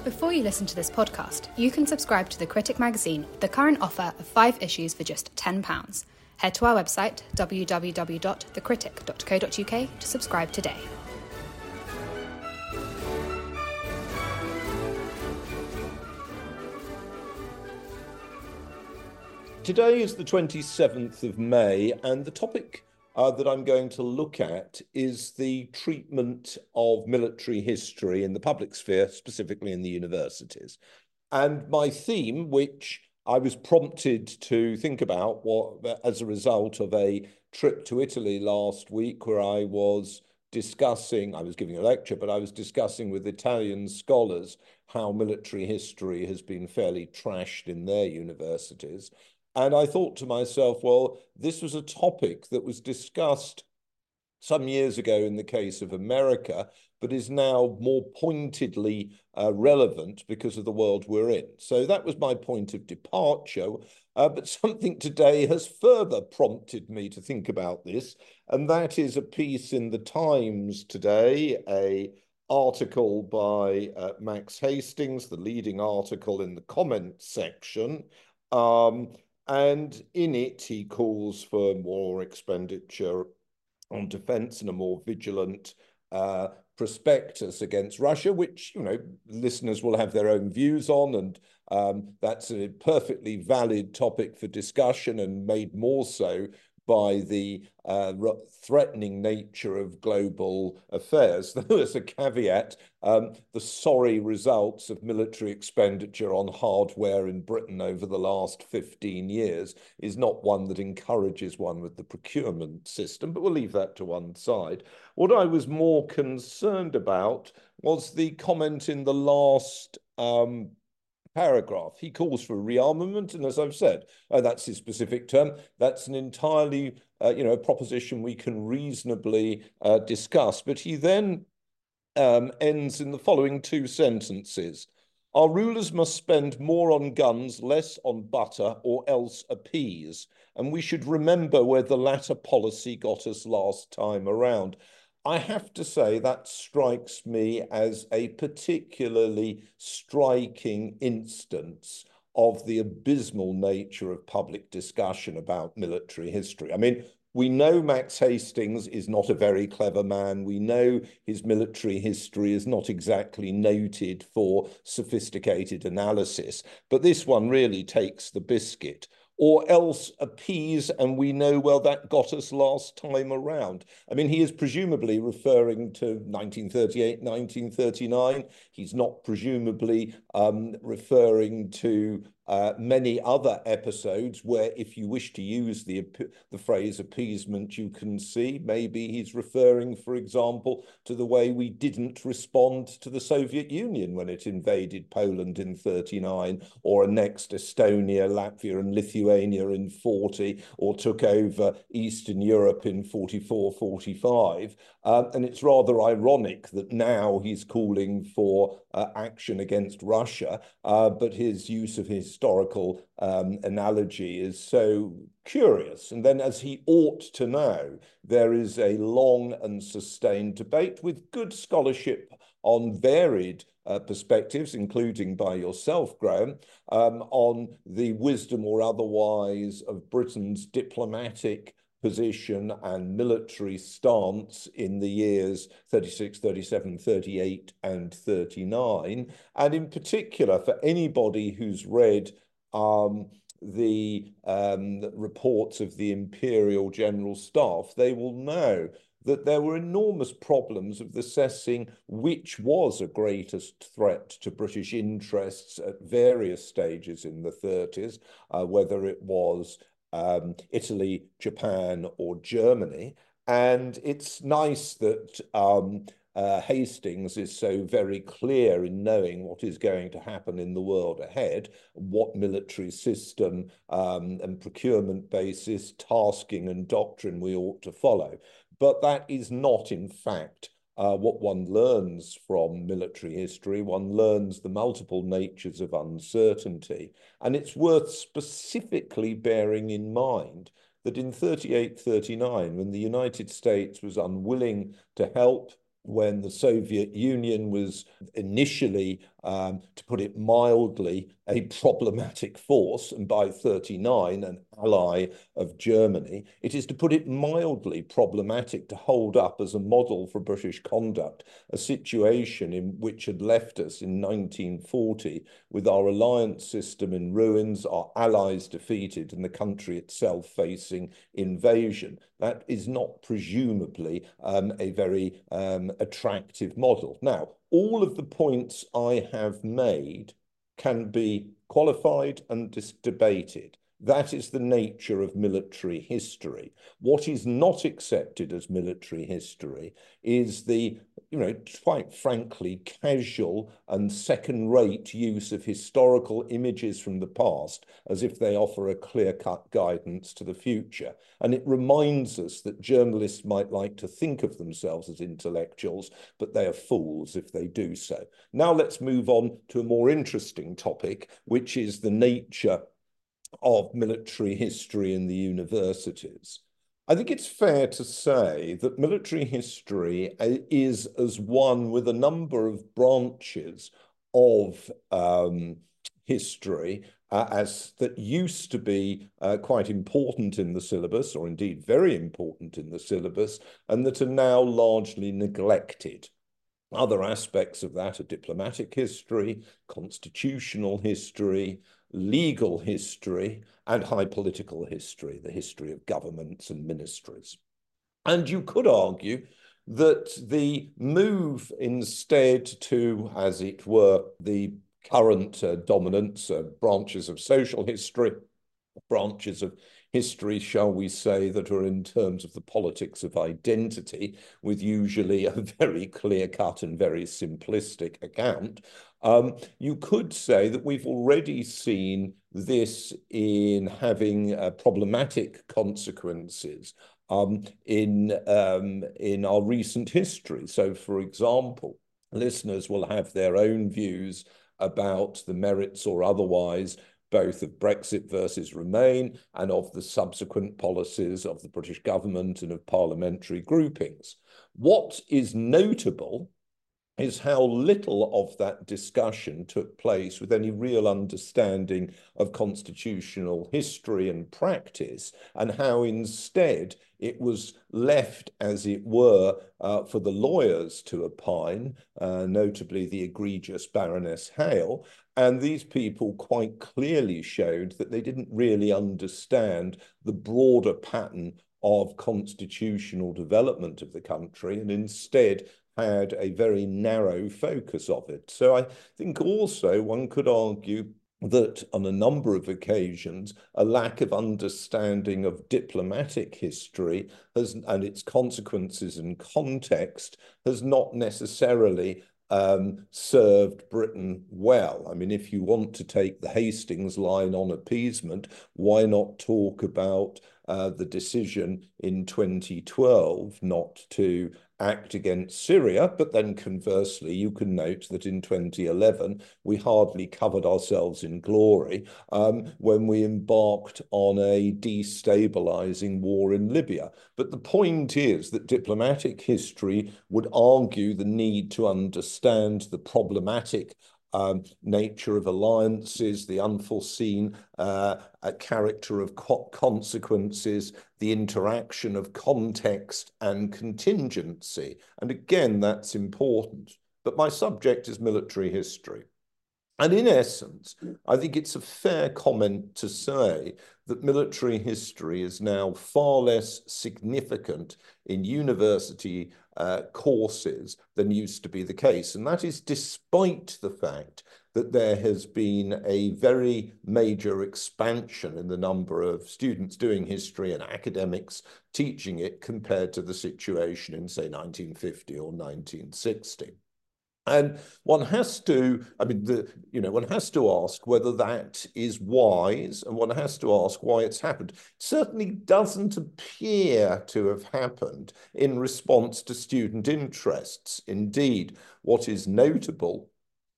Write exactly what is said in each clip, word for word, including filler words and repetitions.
Before you listen to this podcast, you can subscribe to The Critic magazine with the current offer of five issues for just ten pounds. Head to our website, w w w dot the critic dot co dot u k, to subscribe today. Today is the twenty-seventh of May, and the topic uh, that I'm going to look at is the treatment of military history in the public sphere, specifically in the universities. And my theme, which I was prompted to think about what, as a result of a trip to Italy last week, where I was discussing, I was giving a lecture, but I was discussing with Italian scholars how military history has been fairly trashed in their universities. And I thought to myself, well, this was a topic that was discussed some years ago in the case of America, but is now more pointedly uh, relevant because of the world we're in. So that was my point of departure. Uh, but something today has further prompted me to think about this, and that is a piece in the Times today, a article by uh, Max Hastings, the leading article in the comments section. Um, And in it, he calls for more expenditure on defence and a more vigilant uh, prospectus against Russia, which, you know, listeners will have their own views on. And um, that's a perfectly valid topic for discussion, and made more so by the uh, threatening nature of global affairs. There's a caveat. Um, the sorry results of military expenditure on hardware in Britain over the last fifteen years is not one that encourages one with the procurement system, but we'll leave that to one side. What I was more concerned about was the comment in the last um, paragraph. He calls for rearmament, and as I've said, uh, that's his specific term. That's an entirely, uh, you know, a proposition we can reasonably uh, discuss. But he then um, ends in the following two sentences. Our rulers must spend more on guns, less on butter, or else appease. And we should remember where the latter policy got us last time around. I have to say that strikes me as a particularly striking instance of the abysmal nature of public discussion about military history. I mean, we know Max Hastings is not a very clever man. We know his military history is not exactly noted for sophisticated analysis, but this one really takes the biscuit. Or else appease, and we know, well, that got us last time around. I mean, he is presumably referring to nineteen thirty-eight, nineteen thirty-nine. He's not presumably um, referring to uh, many other episodes where, if you wish to use the, the phrase appeasement, you can see maybe he's referring, for example, to the way we didn't respond to the Soviet Union when it invaded Poland in thirty-nine, or annexed Estonia, Latvia, and Lithuania in forty, or took over Eastern Europe in forty-four, forty-five. Um, and it's rather ironic that now he's calling for uh, action against Russia, uh, but his use of historical um, analogy is so curious. And then, as he ought to know, there is a long and sustained debate with good scholarship on varied uh, perspectives, including by yourself, Graham, um, on the wisdom or otherwise of Britain's diplomatic position and military stance in the years thirty-six, thirty-seven, thirty-eight, and thirty-nine. And in particular, for anybody who's read um, the um, reports of the Imperial General Staff, they will know that there were enormous problems of assessing which was a greatest threat to British interests at various stages in the thirties, uh, whether it was um, Italy, Japan, or Germany. And it's nice that um, uh, Hastings is so very clear in knowing what is going to happen in the world ahead, what military system um, and procurement basis, tasking and doctrine we ought to follow. But that is not, in fact, uh, what one learns from military history. One learns the multiple natures of uncertainty. And it's worth specifically bearing in mind that in thirty-eight, thirty-nine, when the United States was unwilling to help when the Soviet Union was initially, um, to put it mildly, a problematic force, and by thirty-nine, an ally of Germany, it is, to put it mildly, problematic to hold up as a model for British conduct a situation in which had left us in nineteen forty with our alliance system in ruins, our allies defeated, and the country itself facing invasion. That is not presumably um, a very um, attractive model. Now, all of the points I have made can be qualified and debated. That is the nature of military history. What is not accepted as military history is the, you know, quite frankly, casual and second-rate use of historical images from the past as if they offer a clear-cut guidance to the future. And it reminds us that journalists might like to think of themselves as intellectuals, but they are fools if they do so. Now let's move on to a more interesting topic, which is the nature of military history in the universities. I think it's fair to say that military history is as one with a number of branches of um, history uh, as that used to be uh, quite important in the syllabus, or indeed very important in the syllabus, and that are now largely neglected. Other aspects of that are diplomatic history, constitutional history, legal history, and high political history, the history of governments and ministries. And you could argue that the move instead to, as it were, the current uh, dominance, uh, branches of social history, branches of history, shall we say, that are in terms of the politics of identity, with usually a very clear-cut and very simplistic account. Um, you could say that we've already seen this in having uh, problematic consequences um, in, um, in our recent history. So, for example, listeners will have their own views about the merits or otherwise both of Brexit versus Remain and of the subsequent policies of the British government and of parliamentary groupings. What is notable is how little of that discussion took place with any real understanding of constitutional history and practice, and how instead it was left, as it were, uh, for the lawyers to opine, uh, notably the egregious Baroness Hale. And these people quite clearly showed that they didn't really understand the broader pattern of constitutional development of the country, and instead had a very narrow focus of it. So I think also one could argue that on a number of occasions, a lack of understanding of diplomatic history has, and its consequences and context has not necessarily um, served Britain well. I mean, if you want to take the Hastings line on appeasement, why not talk about uh, the decision in twenty twelve not to act against Syria? But then conversely, you can note that in twenty eleven, we hardly covered ourselves in glory um, when we embarked on a destabilizing war in Libya. But the point is that diplomatic history would argue the need to understand the problematic Um, nature of alliances, the unforeseen uh, character of co consequences, the interaction of context and contingency. And again, that's important. But my subject is military history. And in essence, I think it's a fair comment to say that military history is now far less significant in university uh, courses than used to be the case. And that is despite the fact that there has been a very major expansion in the number of students doing history and academics teaching it compared to the situation in, say, nineteen fifty or nineteen sixty. And one has to, I mean, the, you know, one has to ask whether that is wise, and one has to ask why it's happened. It certainly doesn't appear to have happened in response to student interests. Indeed, what is notable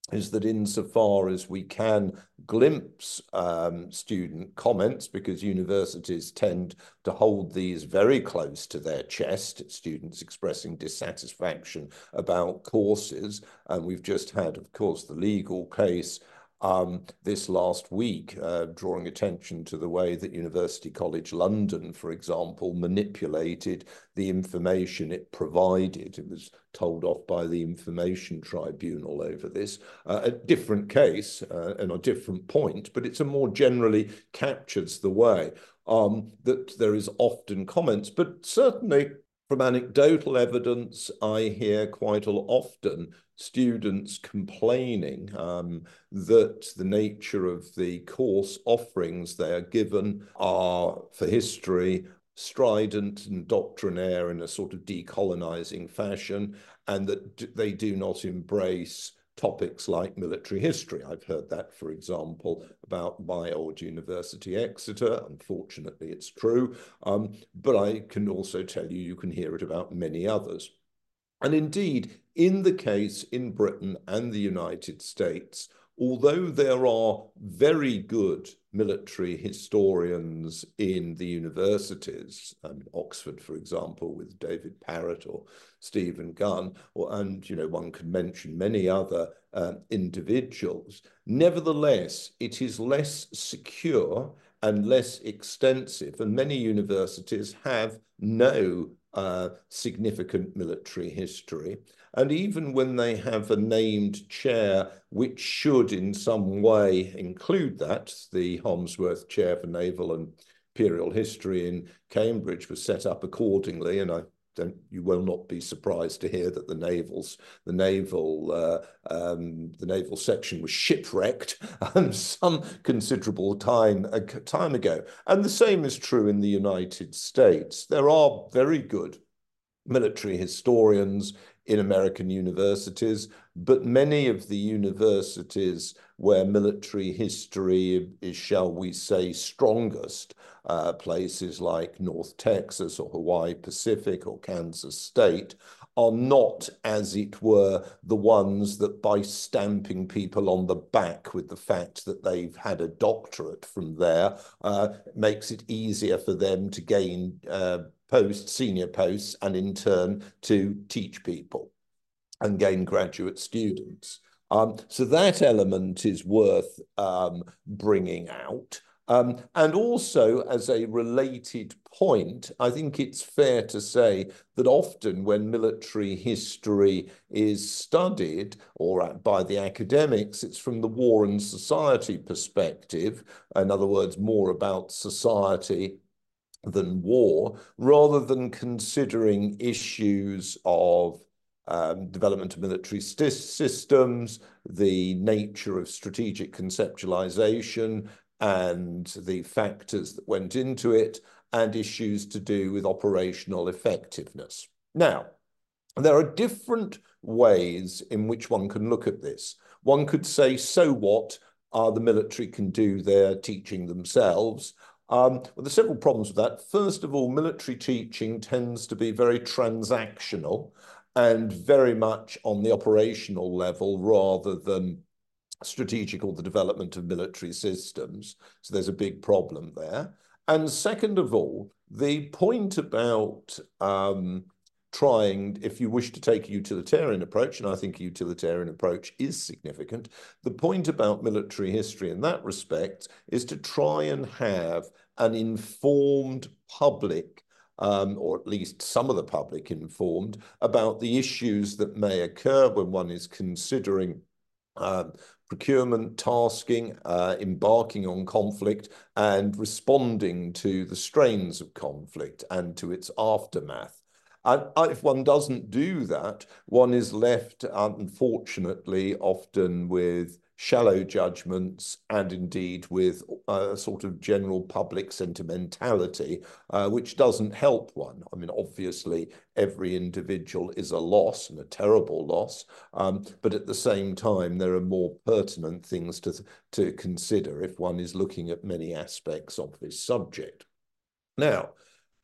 is that insofar as we can glimpse um, student comments, because universities tend to hold these very close to their chest, students expressing dissatisfaction about courses, and we've just had, of course, the legal case Um, this last week, uh, drawing attention to the way that University College London, for example, manipulated the information it provided. It was told off by the Information Tribunal over this. Uh, a different case uh, and a different point, but it's a more generally captures the way um, that there is often comments, but certainly from anecdotal evidence, I hear quite often students complaining um, that the nature of the course offerings they are given are, for history, strident and doctrinaire in a sort of decolonizing fashion, and that they do not embrace topics like military history. I've heard that, for example, about my old university, Exeter. Unfortunately, it's true. Um, but I can also tell you, you can hear it about many others. And indeed, in the case in Britain and the United States, although there are very good military historians in the universities, um, Oxford, for example, with David Parrott or Stephen Gunn, or, and you know, one could mention many other uh, individuals, nevertheless, it is less secure and less extensive, and many universities have no uh, significant military history. And even when they have a named chair, which should in some way include that, the Harmsworth Chair for Naval and Imperial History in Cambridge was set up accordingly, and I don't, you will not be surprised to hear that the navals, the naval, uh, um, the naval section was shipwrecked um, some considerable time uh, time ago. And the same is true in the United States. There are very good military historians in American universities, but many of the universities where military history is, shall we say, strongest, uh, places like North Texas or Hawaii Pacific or Kansas State, are not, as it were, the ones that by stamping people on the back with the fact that they've had a doctorate from there, uh, makes it easier for them to gain uh, post, senior posts, and in turn to teach people and gain graduate students. Um, so that element is worth um, bringing out. Um, and also, as a related point, I think it's fair to say that often when military history is studied, or by the academics, it's from the war and society perspective. In other words, more about society than war, rather than considering issues of um, development of military systems, the nature of strategic conceptualization and the factors that went into it, and issues to do with operational effectiveness. Now, there are different ways in which one can look at this. One could say, so what? Uh, the military can do their teaching themselves. Um, well, there's several problems with that. First of all, military teaching tends to be very transactional and very much on the operational level rather than strategic or the development of military systems. So there's a big problem there. And second of all, the point about um, trying, if you wish to take a utilitarian approach, and I think a utilitarian approach is significant, the point about military history in that respect is to try and have an informed public, um, or at least some of the public informed, about the issues that may occur when one is considering uh, procurement, tasking, uh, embarking on conflict, and responding to the strains of conflict and to its aftermath. And if one doesn't do that, one is left, unfortunately, often with shallow judgments and indeed with a sort of general public sentimentality, uh, which doesn't help one. I mean, obviously, every individual is a loss and a terrible loss, um, but at the same time, there are more pertinent things to, to consider if one is looking at many aspects of this subject. Now,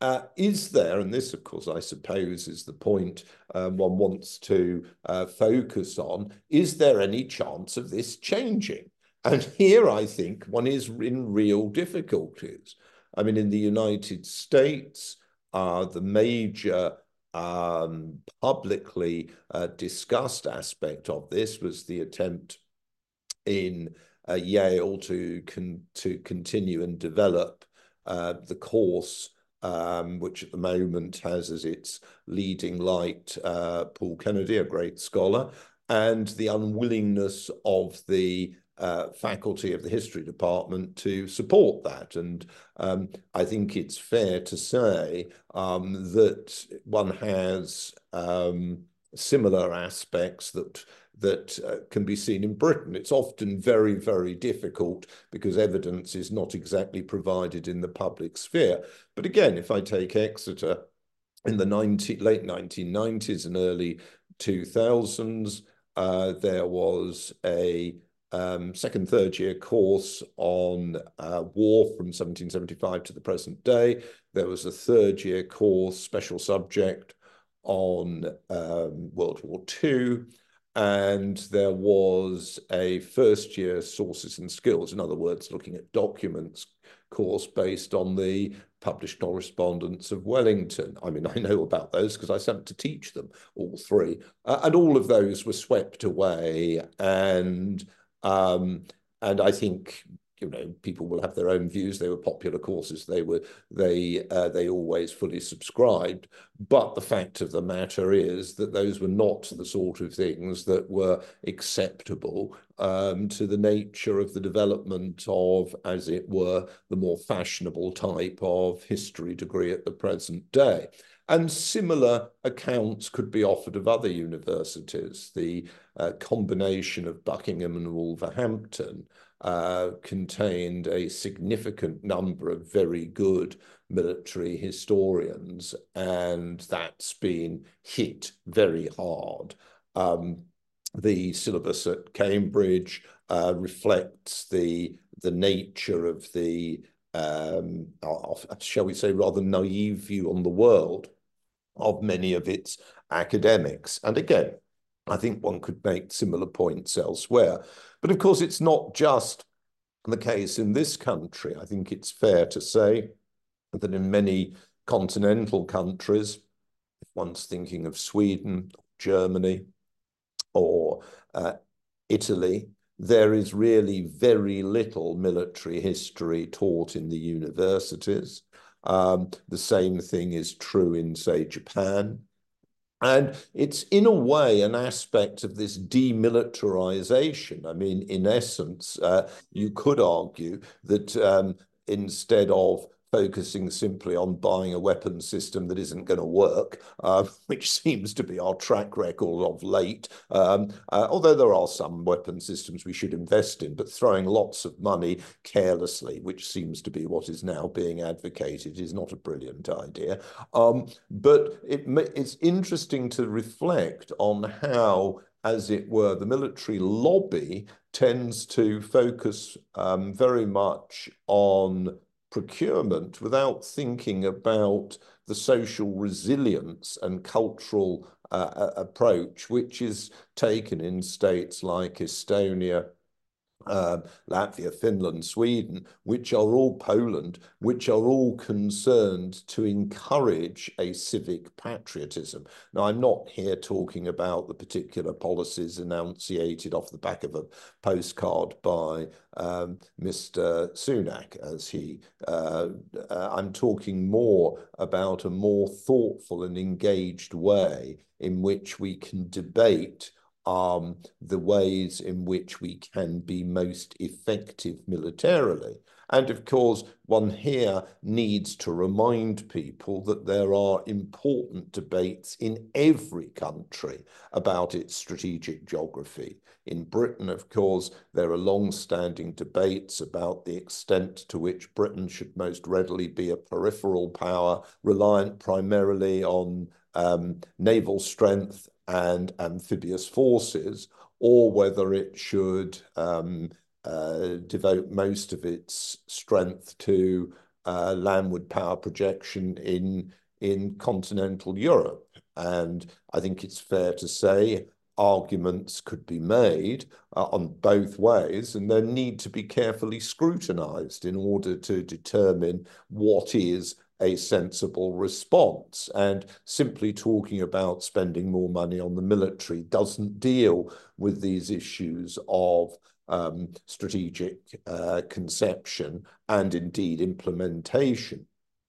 Uh, is there, and this, of course, I suppose, is the point um, one wants to uh, focus on, is there any chance of this changing? And here I think one is in real difficulties. I mean, in the United States, uh, the major um, publicly uh, discussed aspect of this was the attempt in uh, Yale to, con to continue and develop uh, the course Um, which at the moment has as its leading light uh, Paul Kennedy, a great scholar, and the unwillingness of the uh, faculty of the history department to support that. And um, I think it's fair to say um, that one has um, similar aspects that that uh, can be seen in Britain. It's often very, very difficult because evidence is not exactly provided in the public sphere. But again, if I take Exeter in the ninety, late nineteen nineties and early two thousands, uh, there was a um, second, third year course on uh, war from seventeen seventy-five to the present day. There was a third year course, special subject, on um, World War Two. And there was a first year sources and skills, in other words, looking at documents course based on the published correspondence of Wellington. I mean, I know about those because I sent to teach them, all three. Uh, and all of those were swept away. And, um, and I think, you know, people will have their own views. They were popular courses. They were, they, uh, they always fully subscribed. But the fact of the matter is that those were not the sort of things that were acceptable um, to the nature of the development of, as it were, the more fashionable type of history degree at the present day. And similar accounts could be offered of other universities. The uh, combination of Buckingham and Wolverhampton Uh, contained a significant number of very good military historians, and that's been hit very hard. Um, the syllabus at Cambridge uh, reflects the, the nature of the, um, shall we say, rather naive view on the world of many of its academics. And again, I think one could make similar points elsewhere. But of course, it's not just the case in this country. I think it's fair to say that in many continental countries, if one's thinking of Sweden, Germany, or uh, Italy, there is really very little military history taught in the universities. Um, the same thing is true in, say, Japan. And it's in a way an aspect of this demilitarization. I mean, in essence, uh, you could argue that um, instead of focusing simply on buying a weapon system that isn't going to work, uh, which seems to be our track record of late, um, uh, although there are some weapon systems we should invest in, but throwing lots of money carelessly, which seems to be what is now being advocated, is not a brilliant idea. Um, but it, it's interesting to reflect on how, as it were, the military lobby tends to focus um, very much on procurement without thinking about the social resilience and cultural uh, approach, which is taken in states like Estonia, Uh, Latvia, Finland, Sweden, which are all Poland, which are all concerned to encourage a civic patriotism. Now, I'm not here talking about the particular policies enunciated off the back of a postcard by um, Mister Sunak, as he, uh, uh, I'm talking more about a more thoughtful and engaged way in which we can debate Um, the ways in which we can be most effective militarily. And of course, one here needs to remind people that there are important debates in every country about its strategic geography. In Britain, of course, there are long-standing debates about the extent to which Britain should most readily be a peripheral power, reliant primarily on um, naval strength and amphibious forces, or whether it should um, uh, devote most of its strength to uh, landward power projection in, in continental Europe. And I think it's fair to say arguments could be made uh, on both ways, and they need to be carefully scrutinized in order to determine what is a sensible response. And simply talking about spending more money on the military doesn't deal with these issues of um, strategic uh, conception and indeed implementation.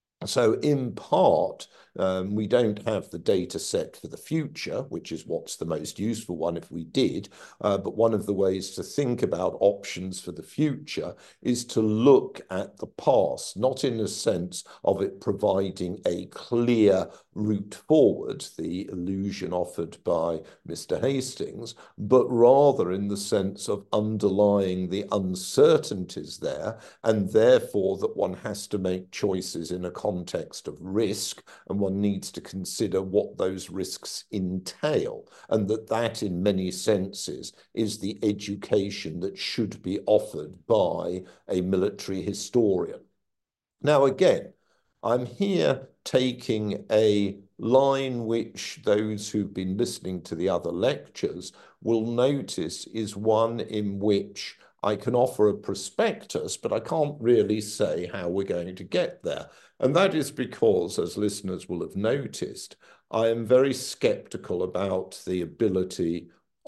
So in part, um, we don't have the data set for the future, which is what's the most useful one if we did. Uh, but one of the ways to think about options for the future is to look at the past, not in the sense of it providing a clear route forward, the illusion offered by Mister Hastings, but rather in the sense of underlying the uncertainties there, and therefore that one has to make choices in a context of risk, and one needs to consider what those risks entail, and that that in many senses is the education that should be offered by a military historian. Now, again, I'm here taking a line which those who've been listening to the other lectures will notice is one in which I can offer a prospectus, but I can't really say how we're going to get there. And that is because, as listeners will have noticed, I am very skeptical about the ability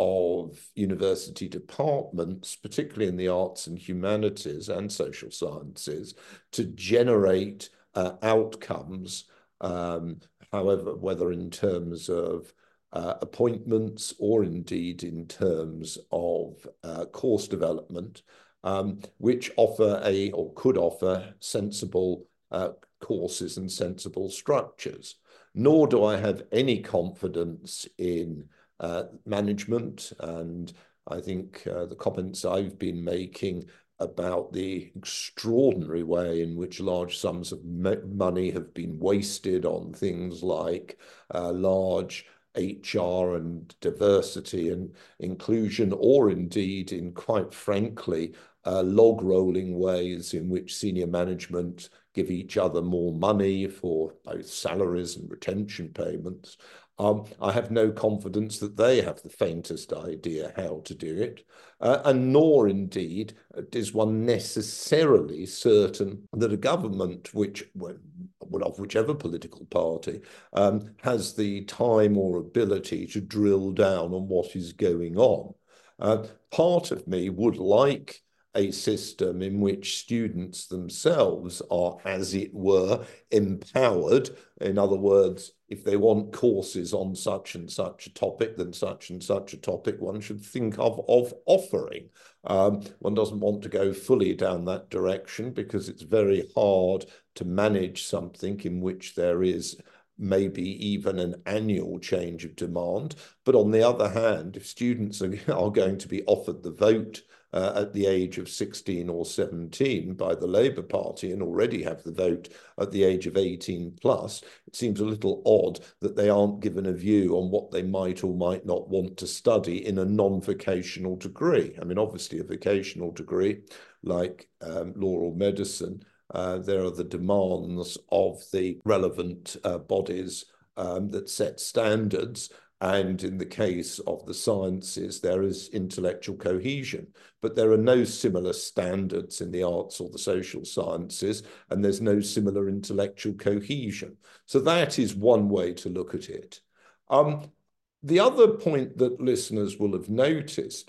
of university departments, particularly in the arts and humanities and social sciences, to generate uh, outcomes, um, however, whether in terms of uh, appointments or indeed in terms of uh, course development, um, which offer a, or could offer sensible uh, courses and sensible structures. Nor do I have any confidence in uh, management, and I think uh, the comments I've been making about the extraordinary way in which large sums of money have been wasted on things like uh, large H R and diversity and inclusion, or indeed in, quite frankly, uh, log rolling ways in which senior management give each other more money for both salaries and retention payments. Um, I have no confidence that they have the faintest idea how to do it, uh, and nor indeed is one necessarily certain that a government, which, well, of whichever political party, um, has the time or ability to drill down on what is going on. Uh, part of me would like a system in which students themselves are, as it were, empowered. In other words, if they want courses on such and such a topic, then such and such a topic one should think of, of offering. Um, one doesn't want to go fully down that direction because it's very hard to manage something in which there is maybe even an annual change of demand. But on the other hand, if students are, are going to be offered the vote Uh, at the age of sixteen or seventeen by the Labour Party and already have the vote at the age of eighteen plus, it seems a little odd that they aren't given a view on what they might or might not want to study in a non-vocational degree. I mean, obviously a vocational degree like um, law or medicine, uh, there are the demands of the relevant uh, bodies um, that set standards. And in the case of the sciences, there is intellectual cohesion, but there are no similar standards in the arts or the social sciences, and there's no similar intellectual cohesion. So that is one way to look at it. Um, the other point that listeners will have noticed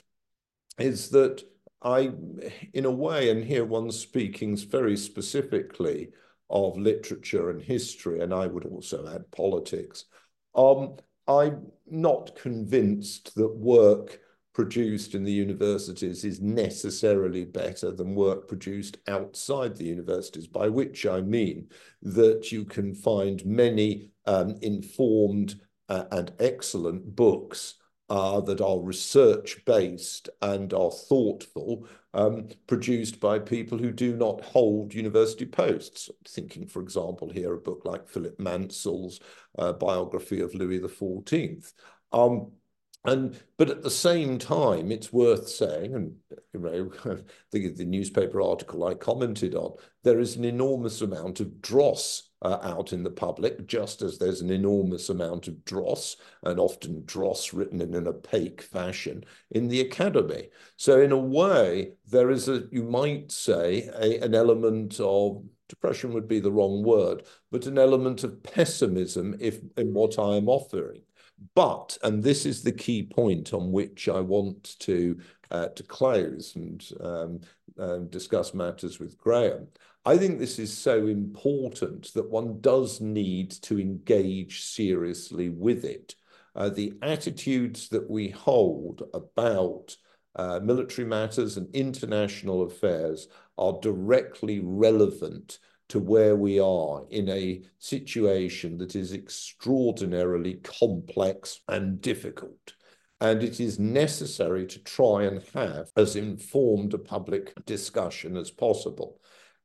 is that I, in a way, and here one's speaking very specifically of literature and history, and I would also add politics, um, I'm not convinced that work produced in the universities is necessarily better than work produced outside the universities, by which I mean that you can find many um, informed uh, and excellent books uh, that are research-based and are thoughtful, um, produced by people who do not hold university posts. Thinking, for example, here, a book like Philip Mansell's uh, biography of Louis the fourteenth. Um, And but at the same time, it's worth saying, and you know, the, the newspaper article I commented on, there is an enormous amount of dross uh, out in the public, just as there's an enormous amount of dross, and often dross written in an opaque fashion in the academy. So in a way, there is a, you might say, a, an element of depression would be the wrong word, but an element of pessimism if in what I am offering. But, and this is the key point on which I want to uh, to close and um, uh, discuss matters with Graham. I think this is so important that one does need to engage seriously with it. Uh, the attitudes that we hold about uh, military matters and international affairs are directly relevant to where we are in a situation that is extraordinarily complex and difficult. And it is necessary to try and have as informed a public discussion as possible.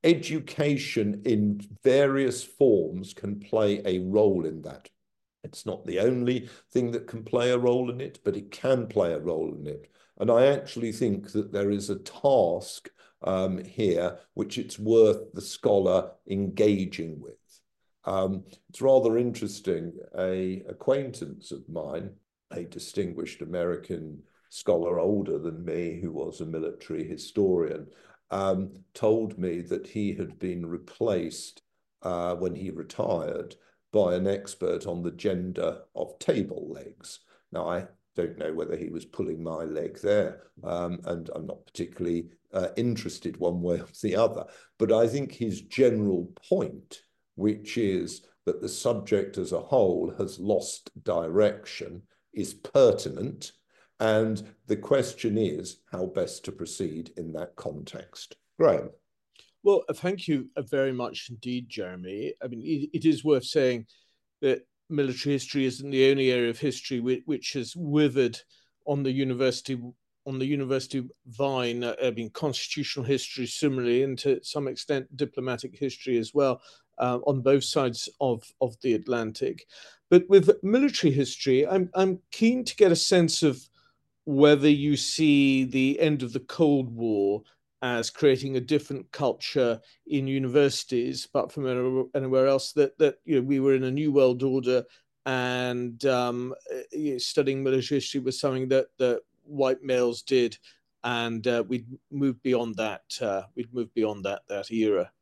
Education in various forms can play a role in that. It's not the only thing that can play a role in it, but it can play a role in it. And I actually think that there is a task um, here which it's worth the scholar engaging with. Um, it's rather interesting. A acquaintance of mine, a distinguished American scholar older than me, who was a military historian, um, told me that he had been replaced uh, when he retired by an expert on the gender of table legs. Now, I don't know whether he was pulling my leg there, um, and I'm not particularly uh, interested one way or the other. But I think his general point, which is that the subject as a whole has lost direction, is pertinent. And the question is how best to proceed in that context. Graham. Well, thank you very much indeed, Jeremy. I mean, it, it is worth saying that military history isn't the only area of history which, which has withered on the university on the university vine. I mean, constitutional history similarly, and to some extent diplomatic history as well, uh, on both sides of, of the Atlantic. But with military history, I'm I'm keen to get a sense of whether you see the end of the Cold War as creating a different culture in universities, but from anywhere else, that that you know we were in a new world order, and um, you know, studying military history was something that that white males did, and uh, we'd moved beyond that. Uh, we'd moved beyond that that era.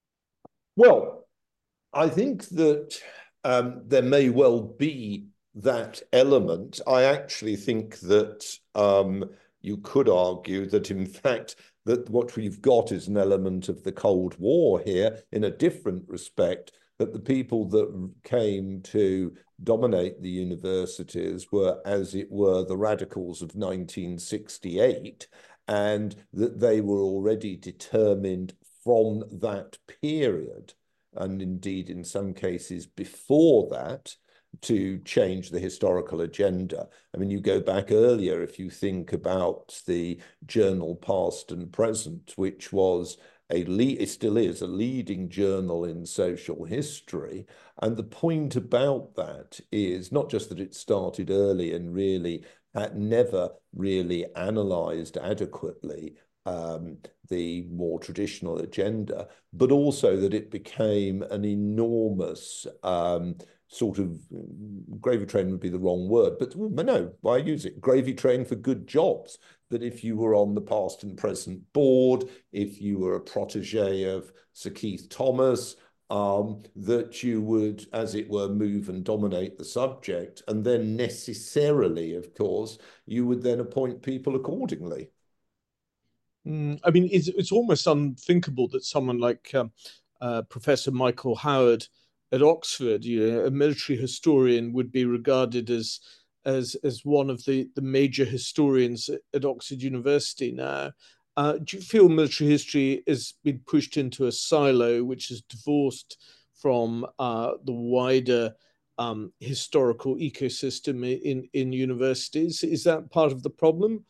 Well, I think that um, there may well be that element. I actually think that um, you could argue that, in fact, that what we've got is an element of the Cold War here in a different respect, that the people that came to dominate the universities were, as it were, the radicals of nineteen sixty-eight, and that they were already determined from that period, and indeed in some cases before that, to change the historical agenda. I mean, you go back earlier, if you think about the journal Past and Present, which was a lead, it still is a leading journal in social history. And the point about that is not just that it started early and really had never really analysed adequately Um, the more traditional agenda, but also that it became an enormous um, sort of gravy train would be the wrong word, but no, why use it? Gravy train for good jobs. That if you were on the Past and Present board, if you were a protege of Sir Keith Thomas, um, that you would, as it were, move and dominate the subject, and then necessarily, of course, you would then appoint people accordingly. I mean, it's, it's almost unthinkable that someone like um, uh, Professor Michael Howard at Oxford, you know, a military historian, would be regarded as as as one of the, the major historians at, at Oxford University now. Uh, do you feel military history has been pushed into a silo which is divorced from uh, the wider um, historical ecosystem in, in universities? Is that part of the problem?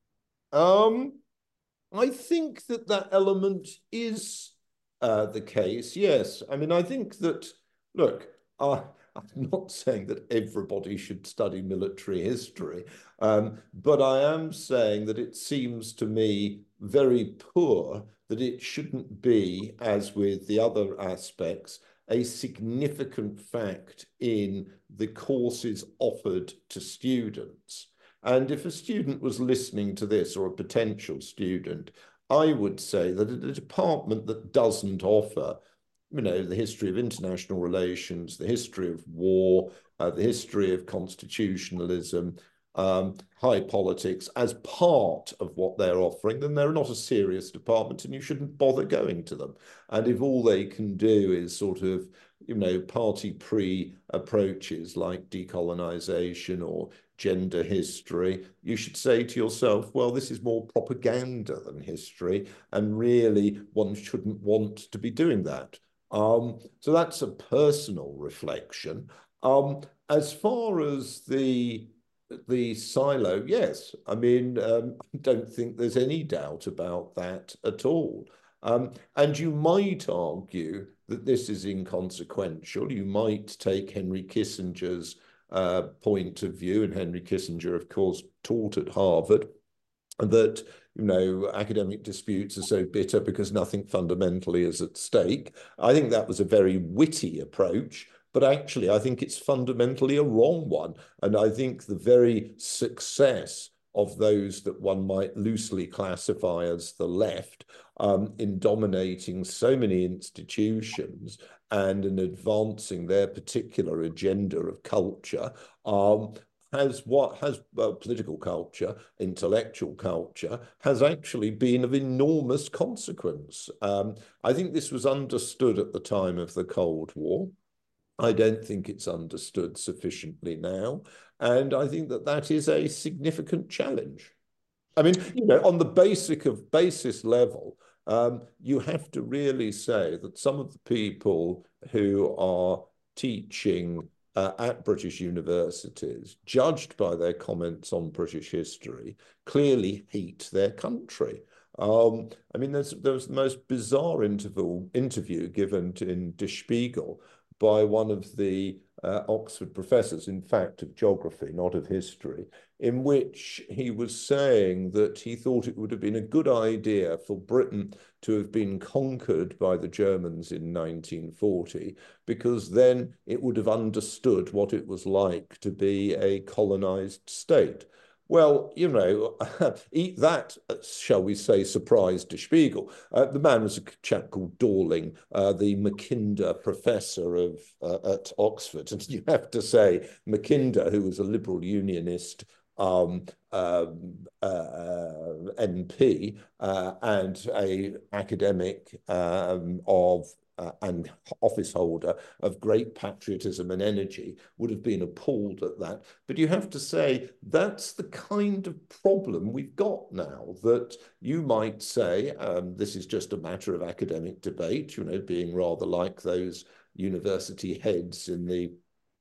Um, I think that that element is uh, the case, yes. I mean, I think that, look, uh, I'm not saying that everybody should study military history, um, but I am saying that it seems to me very poor that it shouldn't be, as with the other aspects, a significant fact in the courses offered to students. And if a student was listening to this, or a potential student, I would say that a department that doesn't offer, you know, the history of international relations, the history of war, uh, the history of constitutionalism, um, high politics as part of what they're offering, then they're not a serious department and you shouldn't bother going to them. And if all they can do is sort of, you know, party pre approaches like decolonization or gender history, you should say to yourself, well, this is more propaganda than history, and really one shouldn't want to be doing that. Um, so that's a personal reflection. Um, as far as the the silo, yes, I mean, um, I don't think there's any doubt about that at all. Um, and you might argue that this is inconsequential. You might take Henry Kissinger's uh, point of view, and Henry Kissinger, of course, taught at Harvard, that, you know, academic disputes are so bitter because nothing fundamentally is at stake. I think that was a very witty approach, but actually I think it's fundamentally a wrong one. And I think the very success of those that one might loosely classify as the left um, in dominating so many institutions and in advancing their particular agenda of culture um, has what has uh, political culture, intellectual culture, has actually been of enormous consequence. Um, I think this was understood at the time of the Cold War. I don't think it's understood sufficiently now. And I think that that is a significant challenge. I mean, you know, on the basic of basis level, um, you have to really say that some of the people who are teaching uh, at British universities, judged by their comments on British history, clearly hate their country. Um, I mean, there's, there was the most bizarre interview, interview given to, in Der Spiegel by one of the uh, Oxford professors, in fact, of geography, not of history, in which he was saying that he thought it would have been a good idea for Britain to have been conquered by the Germans in nineteen forty, because then it would have understood what it was like to be a colonized state. Well, you know, eat that, shall we say, surprise Der Spiegel. Uh, the man was a chap called Dorling, uh, the Mackinder professor of uh, at Oxford. And you have to say, Mackinder, who was a liberal unionist um, um, uh, M P uh, and a academic um, of Uh, and office holder of great patriotism and energy, would have been appalled at that. But you have to say that's the kind of problem we've got now, that you might say um, this is just a matter of academic debate, you know, being rather like those university heads in the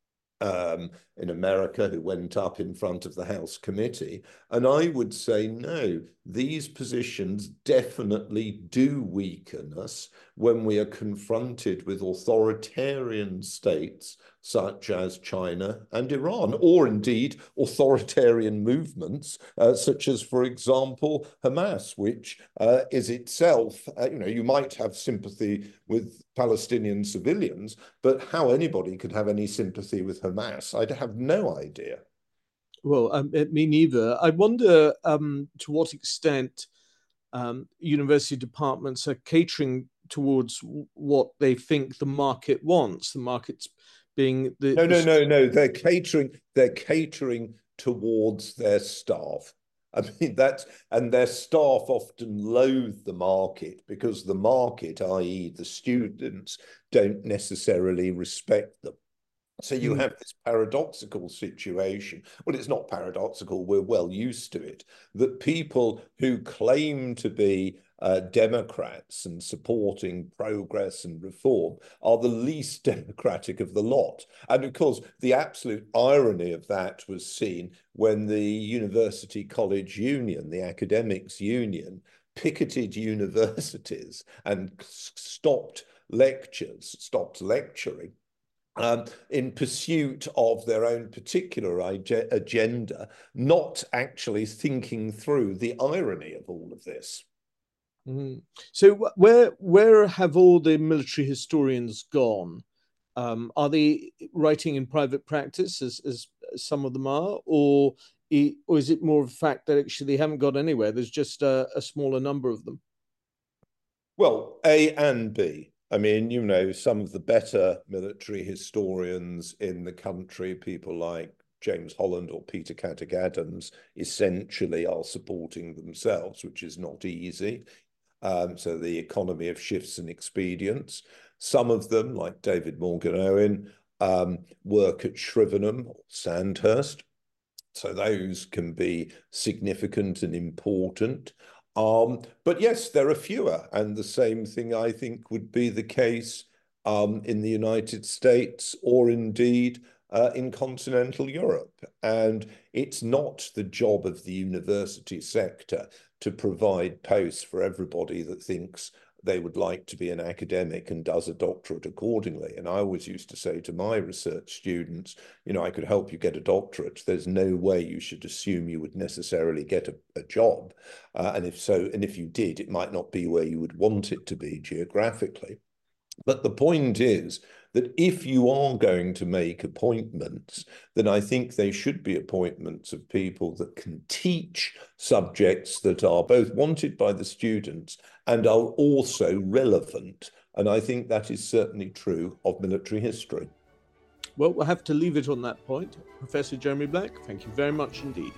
Um, in America who went up in front of the House committee. And I would say, no, these positions definitely do weaken us when we are confronted with authoritarian states such as China and Iran, or indeed authoritarian movements uh, such as, for example, Hamas, which uh, is itself, uh, you know, you might have sympathy with Palestinian civilians, but how anybody could have any sympathy with Hamas, I'd have no idea. Well, um, me neither. I wonder um, to what extent um, university departments are catering towards what they think the market wants. The market's being the no, no, the... no, no. They're catering. They're catering towards their staff. I mean, that's, and their staff often loathe the market because the market, that is the students, don't necessarily respect them. So you have this paradoxical situation. Well, it's not paradoxical, we're well used to it, that people who claim to be uh, Democrats and supporting progress and reform are the least democratic of the lot. And of course, the absolute irony of that was seen when the University College Union, the academics union, picketed universities and stopped lectures, stopped lecturing um, in pursuit of their own particular agenda, not actually thinking through the irony of all of this. Mm-hmm. So where where have all the military historians gone? Um, are they writing in private practice, as, as some of them are, or, or is it more of a fact that actually they haven't got anywhere? There's just a, a smaller number of them. Well, A and B. I mean, you know, some of the better military historians in the country, people like James Holland or Peter Caddick-Adams, essentially are supporting themselves, which is not easy. Um, so the economy of shifts and expedients. Some of them, like David Morgan Owen, um, work at Shrivenham or Sandhurst. So those can be significant and important. Um, but yes, there are fewer. And the same thing, I think, would be the case um, in the United States or indeed uh, in continental Europe. And it's not the job of the university sector to provide posts for everybody that thinks they would like to be an academic and does a doctorate accordingly. And I always used to say to my research students, you know, I could help you get a doctorate. There's no way you should assume you would necessarily get a, a job. Uh, and if so, and if you did, it might not be where you would want it to be geographically. But the point is that if you are going to make appointments, then I think they should be appointments of people that can teach subjects that are both wanted by the students and are also relevant. And I think that is certainly true of military history. Well, we'll have to leave it on that point. Professor Jeremy Black, thank you very much indeed.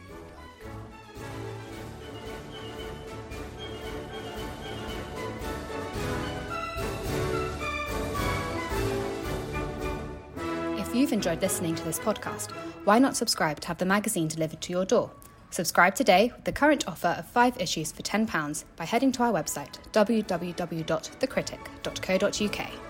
If you've enjoyed listening to this podcast, why not subscribe to have the magazine delivered to your door? Subscribe today with the current offer of five issues for ten pounds by heading to our website, w w w dot the critic dot co dot u k.